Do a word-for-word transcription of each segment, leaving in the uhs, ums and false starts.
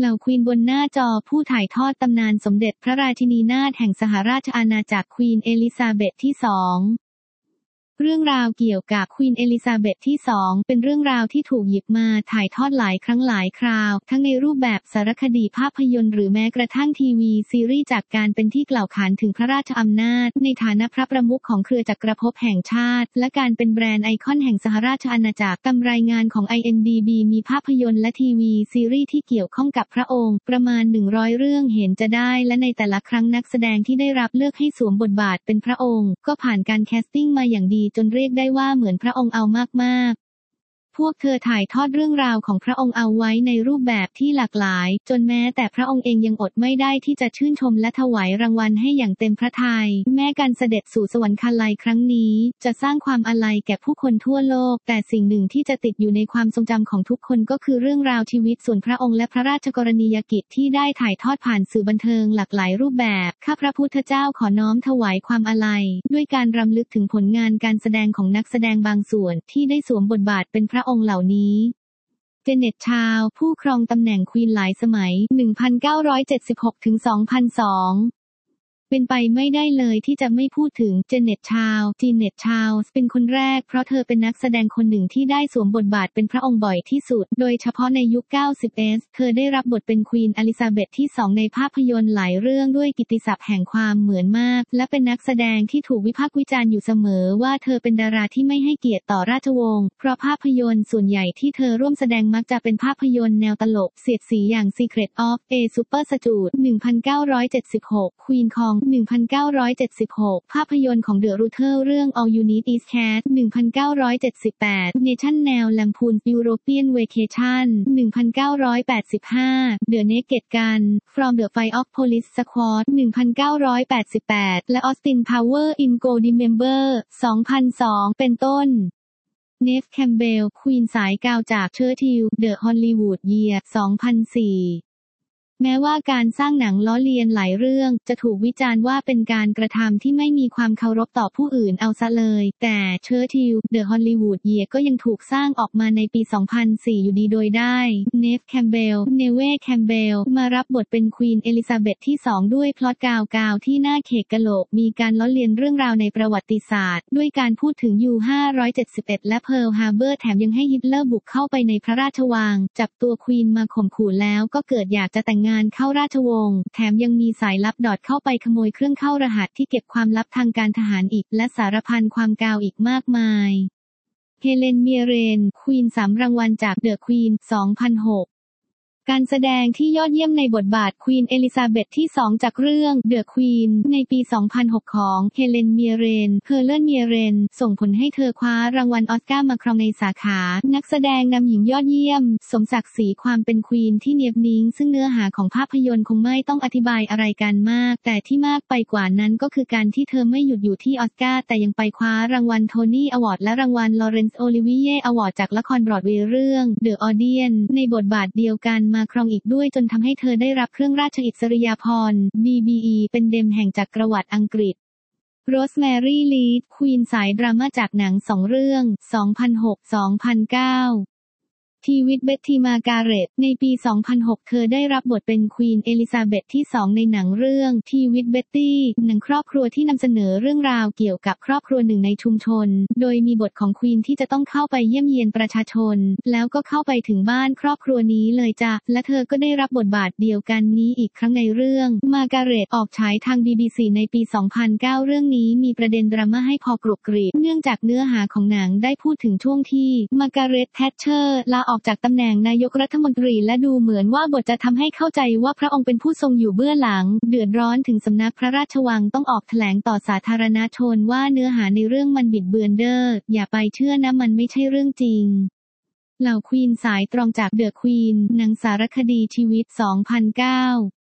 เหล่าควีนบนหน้าจอผู้ถ่ายทอดตำนานสมเด็จพระราชินีนาถแห่งสหราชอาณาจักรควีนเอลิซาเบธที่สองเรื่องราวเกี่ยวกับควีนเอลิซาเบธที่สองเป็นเรื่องราวที่ถูกหยิบมาถ่ายทอดหลายครั้งหลายคราวทั้งในรูปแบบสารคดีภาพยนตร์หรือแม้กระทั่งทีวีซีรีส์จากการเป็นที่กล่าวขานถึงพระราชอำนาจในฐานะพระประมุขของเครือจักรภพแห่งชาติและการเป็นแบรนด์ไอคอนแห่งสหราชอาณาจักรตามรายงานของ ไอ เอ็ม ดี บี มีภาพยนตร์และทีวีซีรีส์ที่เกี่ยวข้องกับพระองค์ประมาณหนึ่งร้อยเรื่องเห็นจะได้และในแต่ละครั้งนักแสดงที่ได้รับเลือกให้สวมบทบาทเป็นพระองค์ก็ผ่านการแคสติ้งมาอย่างดีจนเรียกได้ว่าเหมือนพระองค์เอามากๆพวกเธอถ่ายทอดเรื่องราวของพระองค์เอาไว้ในรูปแบบที่หลากหลายจนแม้แต่พระองค์เองยังอดไม่ได้ที่จะชื่นชมและถวายรางวัลให้อย่างเต็มพระทัยแม้การเสด็จสู่สวรรคาลัยครั้งนี้จะสร้างความอาลัยแก่ผู้คนทั่วโลกแต่สิ่งหนึ่งที่จะติดอยู่ในความทรงจำของทุกคนก็คือเรื่องราวชีวิตส่วนพระองค์และพระราชกรณียกิจที่ได้ถ่ายทอดผ่านสื่อบันเทิงหลากหลายรูปแบบข้าพระพุทธเจ้าขอน้อมถวายความอาลัยด้วยการรำลึกถึงผลงานการแสดงของนักแสดงบางส่วนที่ได้สวมบทบาทเป็นพระองค์เหล่านี้เจเน็ตชาวผู้ครองตำแหน่งควีนหลายสมัย หนึ่งพันเก้าร้อยเจ็ดสิบหกถึง สองพันสองเป็นไปไม่ได้เลยที่จะไม่พูดถึงเจเน็ตชาวจีเน็ตชาวเป็นคนแรกเพราะเธอเป็นนักแสดงคนหนึ่งที่ได้สวมบทบาทเป็นพระองค์บ่อยที่สุดโดยเฉพาะในยุค เก้าสิบ เอส เธอได้รับบทเป็นควีนอลิซาเบธที่สองในภาพยนตร์หลายเรื่องด้วยกิตติศัพท์แห่งความเหมือนมากและเป็นนักแสดงที่ถูกวิพากษ์วิจารณ์อยู่เสมอว่าเธอเป็นดาราที่ไม่ให้เกียรติต่อราชวงศ์เพราะภาพยนตร์ส่วนใหญ่ที่เธอร่วมแสดงมักจะเป็นภาพยนตร์แนวตลกเสียดสีอย่าง Secret of a Super Steward หนึ่งพันเก้าร้อยเจ็ดสิบหก Queen Kong หนึ่งพันเก้าร้อยเจ็ดสิบหก ภาพยนตร์ของเดอะรูเทอร์เรื่อง All You Need Is Cat หนึ่งพันเก้าร้อยเจ็ดสิบแปด Nation แนวแลมพูน European Vacation หนึ่งพันเก้าร้อยแปดสิบห้า The Naked Gun From the Fight of Police Squad หนึ่งพันเก้าร้อยแปดสิบแปด และ Austin Power in Goldmember สองพันสอง เป็นต้นเนฟแคมเบลควีนสายกาวจากเชอร์ทิลเดอะฮอลลีวูดเยียร์ สองพันสี่แม้ว่าการสร้างหนังล้อเลียนหลายเรื่องจะถูกวิจารณ์ว่าเป็นการกระทำที่ไม่มีความเคารพต่อผู้อื่นเอาซะเลยแต่เชอร์ทิลเดอะฮอลลีวูดเยียร์ก็ยังถูกสร้างออกมาในปี สองพันสี่ อยู่ดีโดยได้เนฟแคมเบลเนเวแคมเบลมารับบทเป็นควีนเอลิซาเบธที่สองด้วยพล็อตกาวๆที่น่าเขกกะโหลกมีการล้อเลียนเรื่องราวในประวัติศาสตร์ด้วยการพูดถึงยู ห้าร้อยเจ็ดสิบเอ็ด และเพิร์ลฮาร์เบอร์แถมยังให้ฮิตเลอร์บุกเข้าไปในพระราชวังจับตัวควีนมาข่มขู่แล้วก็เกิดอยากจะแต่งงานเข้าราชวงศ์แถมยังมีสายลับดอดเข้าไปขโมยเครื่องเข้ารหัสที่เก็บความลับทางการทหารอีกและสารพันความกาวอีกมากมายเฮเลนเมียเรนควีนสามรางวัลจากเดอะควีน สองพันหกการแสดงที่ยอดเยี่ยมในบทบาทควีนเอลิซาเบธที่สองจากเรื่อง The Queen ในปี สองพันหก ของเฮเลนเมียเรนเฮเลนเมียเรนส่งผลให้เธอคว้ารางวัลออสการ์มาครองในสาขานักแสดงนำหญิงยอดเยี่ยมสมศักดิ์ศรีความเป็นควีนที่เนียบนิ้งซึ่งเนื้อหาของภาพยนตร์คงไม่ต้องอธิบายอะไรกันมากแต่ที่มากไปกว่านั้นก็คือการที่เธอไม่หยุดอยู่ที่ออสการ์แต่ยังไปคว้ารางวัลโทนี่อวอร์ดและรางวัลลอเรนซ์โอลิวิเย่อวอร์ดจากละครบรอดเวย์เรื่อง The Audience ในบทบาทเดียวกันมาครองอีกด้วยจนทำให้เธอได้รับเครื่องราชอิสริยาภรณ์ บี บี อี เป็นเดมแห่งจักรวรรดิอังกฤษโรสแมรี่ลีดควีนสายดราม่าจากหนังสองเรื่อง สองพันหก สองพันเก้าทีวิตเบ็ตทีมาการ์เร็ตในปี สองพันหก เธอได้รับบทเป็นควีนเอลิซาเบธที่สองในหนังเรื่องทีวิตเบ็ตตี้หนังครอบครัวที่นำเสนอเรื่องราวเกี่ยวกับครอบครัวหนึ่งในชุมชนโดยมีบทของควีนที่จะต้องเข้าไปเยี่ยมเยียนประชาชนแล้วก็เข้าไปถึงบ้านครอบครัวนี้เลยจ้ะและเธอก็ได้รับบทบาทเดียวกันนี้อีกครั้งในเรื่องมาการ์เร็ตออกฉายทาง บี บี ซี ในปี สองพันเก้า เรื่องนี้มีประเด็นดราม่าให้พอกรุบกริบเนื่องจากเนื้อหาของหนังได้พูดถึงช่วงที่มาการ์เร็ต แทชเชอร์ลาออกจากตำแหน่งนายกรัฐมนตรีและดูเหมือนว่าบทจะทำให้เข้าใจว่าพระองค์เป็นผู้ทรงอยู่เบื้องหลังเดือดร้อนถึงสำนักพระราชวังต้องออกแถลงต่อสาธารณชนว่าเนื้อหาในเรื่องมันบิดเบือนเด้ออย่าไปเชื่อนะมันไม่ใช่เรื่องจริงเหล่าควีนสายตรองจากเดอะควีนหนังสารคดีชีวิต สองพันเก้า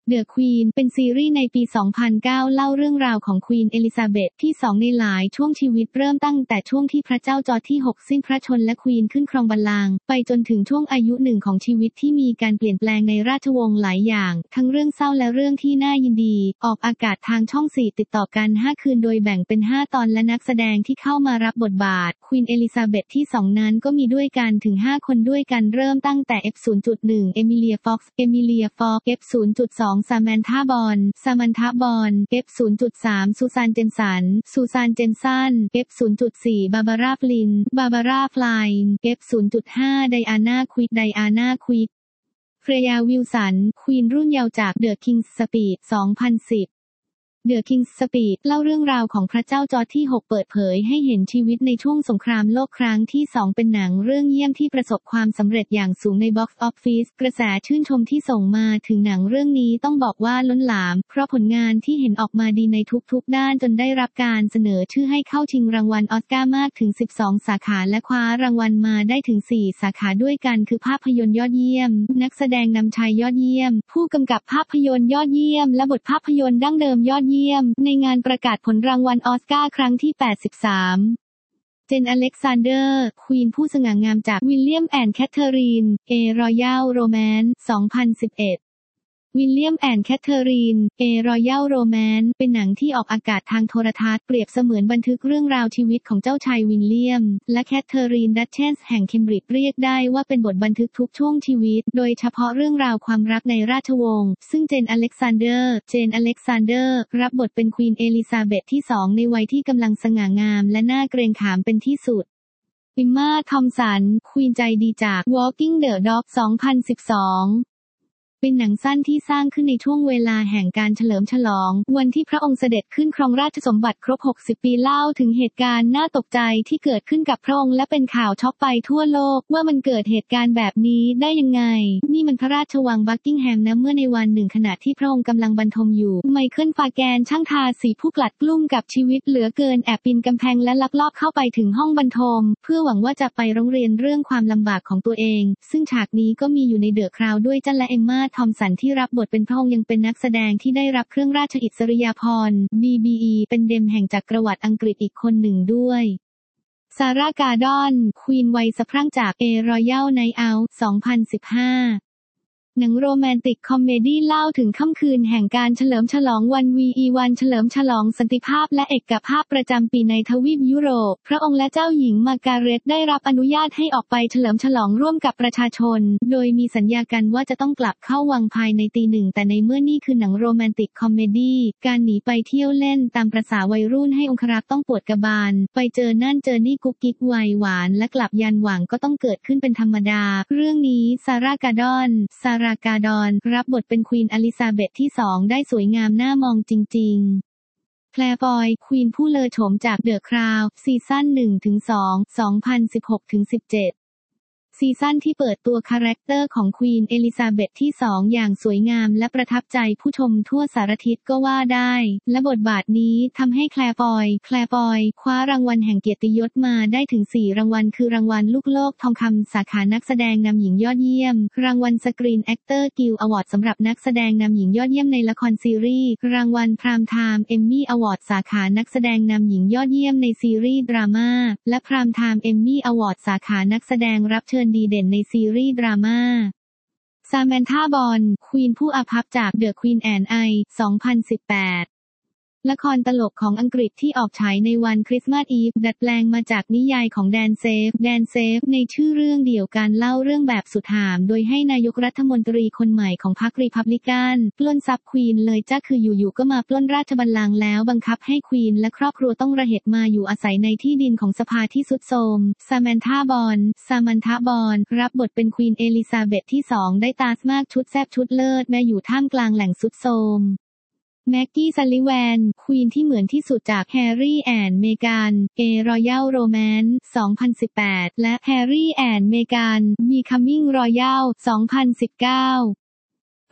The Queen เป็นซีรีส์ในปี สองพันเก้า เล่าเรื่องราวของควีนเอลิซาเบธที่สองในหลายช่วงชีวิตเริ่มตั้งแต่ช่วงที่พระเจ้าจอร์จที่หกสิ้นพระชนม์และควีนขึ้นครองบัลลังก์ไปจนถึงช่วงอายุหนึ่งของชีวิตที่มีการเปลี่ยนแปลงในราชวงศ์หลายอย่างทั้งเรื่องเศร้าและเรื่องที่น่ายินดีออกอากาศทางช่องสี่ติดต่อกันห้าคืนโดยแบ่งเป็นห้าตอนและนักแสดงที่เข้ามารับบทบาทควีนเอลิซาเบธที่สองนั้นก็มีด้วยกันถึงห้าคนด้วยกันเริ่มตั้งแต่ เอฟ ศูนย์จุดหนึ่ง เอมิเลีย ฟ็อกซ์ เอมิเลีย ฟ็อกซ์ เอฟ ศูนย์จุดสอง ซาแมนธาบอนซามันธาบอน เอฟ ศูนย์จุดสาม ซูซานเจนสันซูซานเจนสัน เอฟ ศูนย์จุดสี่ บาบาร่าฟลินบาบาร่าฟลายน์ เอฟ ศูนย์จุดห้า ไดอาน่าควิกไดอาน่าควิกเฟรยาวิลสันควีนรุ่นเยาว์จากเดอะคิงส์สปีด สองพันสิบThe King's Speed เล่าเรื่องราวของพระเจ้าจอร์จที่หกเปิดเผยให้เห็นชีวิตในช่วงสงครามโลกครั้งที่สองเป็นหนังเรื่องเยี่ยมที่ประสบความสำเร็จอย่างสูงในบ็อกซ์ออฟฟิศกระแสชื่นชมที่ส่งมาถึงหนังเรื่องนี้ต้องบอกว่าล้นหลามเพราะผลงานที่เห็นออกมาดีในทุกๆด้านจนได้รับการเสนอชื่อให้เข้าชิงรางวัลออสการ์มากถึงสิบสองสาขาและคว้ารางวัลมาได้ถึงสี่สาขาด้วยกันคือภาพยนตร์ยอดเยี่ยมนักแสดงนำชายยอดเยี่ยมผู้กำกับภาพยนตร์ยอดเยี่ยมและบทภาพยนตร์ดั้งเดิมยอดเยี่ยมในงานประกาศผลรางวัลออสการ์ครั้งที่แปดสิบสามเจนอเล็กซานเดอร์ควีนผู้สง่างามจากวิลเลียมแอนด์แคทเธอรีนเอรอยัลโรแมนซ์สองพันสิบเอ็ดวิลเลียมแอนด์แคทเธอรีนเอรอยัลโรแมนซ์เป็นหนังที่ออกอากาศทางโทรทัศน์เปรียบเสมือนบันทึกเรื่องราวชีวิตของเจ้าชายวิลเลียมและแคทเธอรีนดัชเชสแห่งเคมบริดจ์เรียกได้ว่าเป็นบทบันทึกทุกช่วงชีวิตโดยเฉพาะเรื่องราวความรักในราชวงศ์ซึ่งเจนอเล็กซานเดอร์เจนอเล็กซานเดอร์รับบทเป็นควีนเอลิซาเบธที่สองในวัยที่กำลังสง่างามและน่าเกรงขามเป็นที่สุดอิมม่าทอมสันควีนใจดีจาก Walking the Dog สองพันสิบสองเป็นหนังสั้นที่สร้างขึ้นในช่วงเวลาแห่งการเฉลิมฉลองวันที่พระองค์เสด็จขึ้นครองราชสมบัติครบหกสิบปีเล่าถึงเหตุการณ์น่าตกใจที่เกิดขึ้นกับพระองค์และเป็นข่าวช็อกไปทั่วโลกว่ามันเกิดเหตุการณ์แบบนี้ได้ยังไงนี่มันพระราชวังบักกิงแฮมนะเมื่อในวันหนึ่งขณะที่พระองค์กำลังบรรทมอยู่ไมเคิลฟาแกนช่างทาสีผู้กลัดกลุ้มกับชีวิตเหลือเกินแอบปีนกำแพงและลักลอบเข้าไปถึงห้องบรรทมเพื่อหวังว่าจะไปโรงเรียนเรื่องความลำบากของตัวเองซึ่งฉากนี้ก็มีอยู่ในเดอะคราวด้วยจันและเอมม่าทอมสันที่รับบทเป็นพระองค์ยังเป็นนักแสดงที่ได้รับเครื่องราชอิสริยาภรณ์ บี บี อี เป็นเดมแห่งจักรวรรดิอังกฤษอีกคนหนึ่งด้วยซาร่า การ์ดอนควีนวัยสะพรั่งจากเอรอยัลไนท์เอาท์ สองพันสิบห้าหนังโรแมนติกคอมเมดี้เล่าถึงค่ำคืนแห่งการเฉลิมฉลองวัน วี อี วันเฉลิมฉลองสันติภาพและเอกภาพประจำปีในทวีปยุโรปพระองค์และเจ้าหญิงมาร์การเร็ตได้รับอนุญาตให้ออกไปเฉลิมฉลองร่วมกับประชาชนโดยมีสัญญากันว่าจะต้องกลับเข้าวังภายในตีหนึ่งแต่ในเมื่อนี่คือหนังโรแมนติกคอมเมดี้การหนีไปเที่ยวเล่นตามประสาวัยรุ่นให้องครักษ์ต้องปวดกระบาลไปเจอนั่นเจอนี่กุ๊กกิ๊กวัยหวานและกลับยันหวังก็ต้องเกิดขึ้นเป็นธรรมดาเรื่องนี้ซาร่า การ์ดอนซาร่า การ์ดอนรับบทเป็นควีนอลิซาเบธที่สองได้สวยงามน่ามองจริงๆแคลร์บอยควีนผู้เลอโฉมจากเดอะคราวซีซั่น หนึ่งถึงสอง สองพันสิบหกถึงสิบเจ็ดซีซั่นที่เปิดตัวคาแรคเตอร์ของควีนเอลิซาเบธที่สองอย่างสวยงามและประทับใจผู้ชมทั่วสารทิศก็ว่าได้และบทบาทนี้ทำให้แคลร์บอยแคลร์บอยคว้ารางวัลแห่งเกียรติยศมาได้ถึงสี่รางวัลคือรางวัลลูกโลกทองคำสาขานักแสดงนำหญิงยอดเยี่ยมรางวัลสกรีนแอคเตอร์กิลด์อวอร์ดสำหรับนักแสดงนำหญิงยอดเยี่ยมในละครซีรีส์รางวัลพรามไทม์เอมมี่อวอร์ดสาขานักแสดงนำหญิงยอดเยี่ยมในซีรีส์ดราม่าและพรามไทม์เอมมี่อวอร์ดสาขานักแสดงรับเชิญดีเด่นในซีซีรีส์ดราม่าซาแมนธาบอนควีนผู้อาภัพจากเดอะควีนแอนไอ สองพันสิบแปดละครตลกของอังกฤษที่ออกฉายในวันคริสต์มาสอีฟดัดแปลงมาจากนิยายของแดนเซฟแดนเซฟในชื่อเรื่องเดียวกันเล่าเรื่องแบบสุดหามโดยให้นายกรัฐมนตรีคนใหม่ของพรรครีพับลิกันปล้นทรัพย์ควีนเลยจ้าคืออยู่ๆก็มาปล้นราชบัลลังก์แล้วบังคับให้ควีนและครอบครัวต้องระเหตุมาอยู่อาศัยในที่ดินของสภาที่ทรุดโทรมซาแมนธาบอนซามันธาบอนรับบทเป็นควีนเอลิซาเบธที่สองได้ตาสมากชุดแซบชุดเลิศแม้อยู่ท่ามกลางแหล่งทรุดโทรมแม็กกี้ ซัลลิแวนควีนที่เหมือนที่สุดจากแฮร์รี่แอนด์เมแกนเอรอยัลโรแมนซ์ สองพันสิบแปดและแฮร์รี่แอนด์เมแกนบีคัมมิ่งรอยัล สองพันสิบเก้า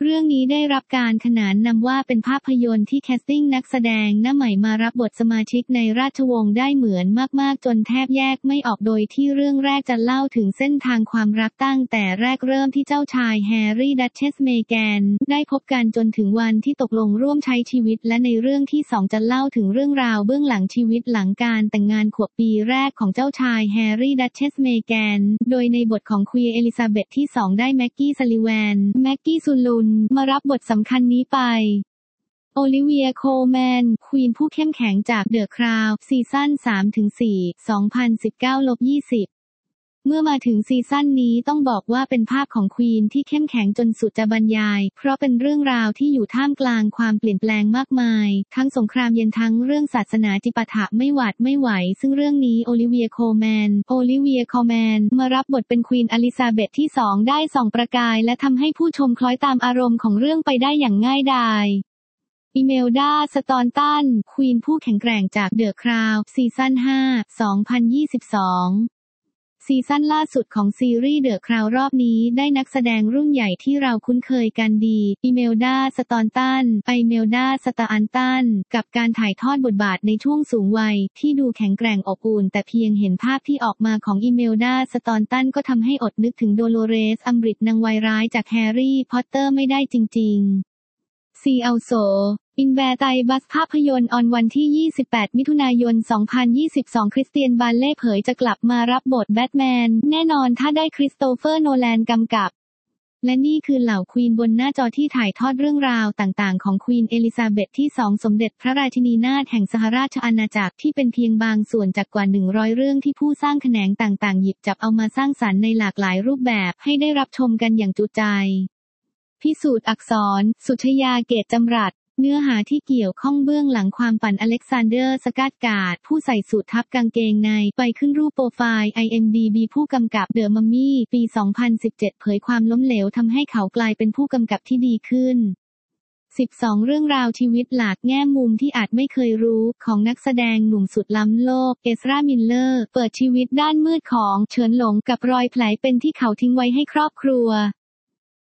เรื่องนี้ได้รับการขนานนำว่าเป็นภาพยนตร์ที่แคสติ้งนักแสดงหน้าใหม่มารับบทสมาชิกในราชวงศ์ได้เหมือนมากๆจนแทบแยกไม่ออกโดยที่เรื่องแรกจะเล่าถึงเส้นทางความรักตั้งแต่แรกเริ่มที่เจ้าชายแฮร์รี่ดัชเชสเมแกนได้พบกันจนถึงวันที่ตกลงร่วมใช้ชีวิตและในเรื่องที่สองจะเล่าถึงเรื่องราวเบื้องหลังชีวิตหลังการแต่งงานขวบปีแรกของเจ้าชายแฮร์รี่ดัชเชสเมแกนโดยในบทของควีนเอลิซาเบธที่สองได้แม็กกี้ซัลลิแวนแม็กกี้ซูลุนมารับบทสำคัญนี้ไปโอลิเวียโคลแมนควีนผู้เข้มแข็งจากเดอะคราวน์ซีซั่น สามถึงสี่ สองพันสิบเก้า ยี่สิบ เมื่อมาถึงซีซั่นนี้ต้องบอกว่าเป็นภาพของควีนที่เข้มแข็งจนสุดจะบรรยายเพราะเป็นเรื่องราวที่อยู่ท่ามกลางความเปลี่ยนแปลงมากมายทั้งสงครามเย็นทั้งเรื่องศาสนาจิปาถะไม่หวาดไม่ไหวซึ่งเรื่องนี้โอลิเวียโคลแมนโอลิเวียโคลแมนมารับบทเป็นควีนอลิซาเบธที่สองได้ส่องประกายและทำให้ผู้ชมคล้อยตามอารมณ์ของเรื่องไปได้อย่างง่ายดายอิเมลดา สตอนตันควีนผู้แข็งแกร่งจากเดอะคราวน์ซีซั่น ห้า สองพันยี่สิบสอง ซีซั่นล่าสุดของซีรีส์เดอะคราวน์รอบนี้ได้นักแสดงรุ่นใหญ่ที่เราคุ้นเคยกันดีอิเมลดา สตอนตันไอเมลดา สตาอันตันกับการถ่ายทอดบทบาทในช่วงสูงวัยที่ดูแข็งแกร่งอบอุ่นแต่เพียงเห็นภาพที่ออกมาของอิเมลดา สตอนตันก็ทำให้อดนึกถึงโดโลเรสอัมบริดนางวัยร้ายจากแฮร์รี่พอตเตอร์ไม่ได้จริงๆซีอัลโซอินแวร์ไตบัสภาพยนตร์ออนวันที่ ยี่สิบแปด มิถุนายน สองพันยี่สิบสอง คริสเตียน บาเล่เผยจะกลับมารับบทแบทแมนแน่นอนถ้าได้คริสโตเฟอร์ โนแลนกำกับและนี่คือเหล่าควีนบนหน้าจอที่ถ่ายทอดเรื่องราวต่างๆของควีนเอลิซาเบธที่สองสมเด็จพระราชินีนาถแห่งสหราชอาณาจักรที่เป็นเพียงบางส่วนจากกว่าหนึ่งร้อยเรื่องที่ผู้สร้างแขนงต่างๆหยิบจับเอามาสร้างสรรค์ในหลากหลายรูปแบบให้ได้รับชมกันอย่างจุใจพิสูจน์อักษรสุชยาเกตจำรัดเนื้อหาที่เกี่ยวข้องเบื้องหลังความฝันอเล็กซานเดอร์สการ์ดการ์ดผู้ใส่สูททับกางเกงในไปขึ้นรูปโปรไฟล์ ไอ เอ็ม ดี บี ผู้กำกับเดอะมัมมี่ปี สองพันสิบเจ็ด เผยความล้มเหลวทำให้เขากลายเป็นผู้กำกับที่ดีขึ้น สิบสอง เรื่องราวชีวิตหลากแง่มุมที่อาจไม่เคยรู้ของนักแสดงหนุ่มสุดล้ำโลกเอซรา มิลเลอร์เปิดชีวิตด้านมืดของเฉินหลงกับรอยแผลเป็นที่เขาทิ้งไว้ให้ครอบครัว